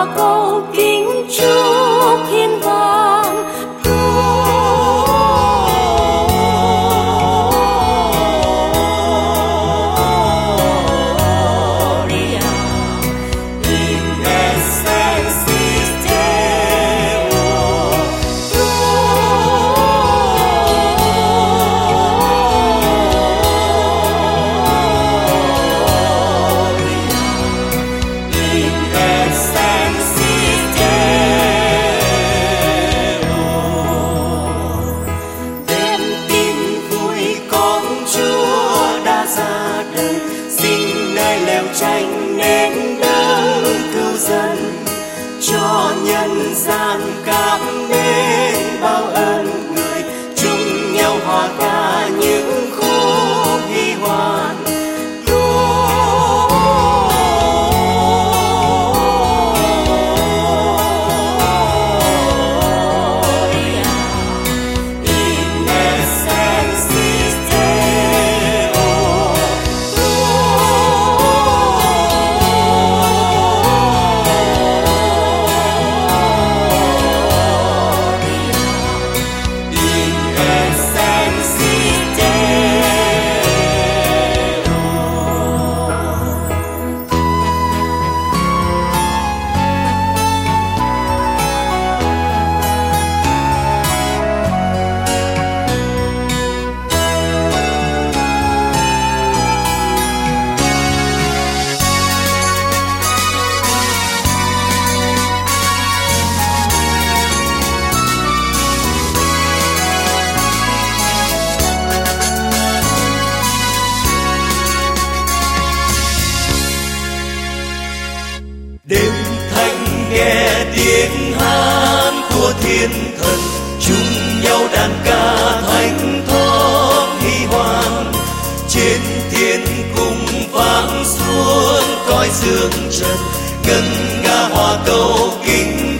hòa cầu kính chúc hiên vàng tranh nên đấng cứu dân cho nhân gian cảm mến bao ơn người chung nhau hòa ca những khúc hy hoan đêm thanh nghe tiếng hát của thiên thần chung nhau đàn ca thánh thót hy hoan trên thiên cung vang xuống cõi dương trần ngân nga hòa cầu kính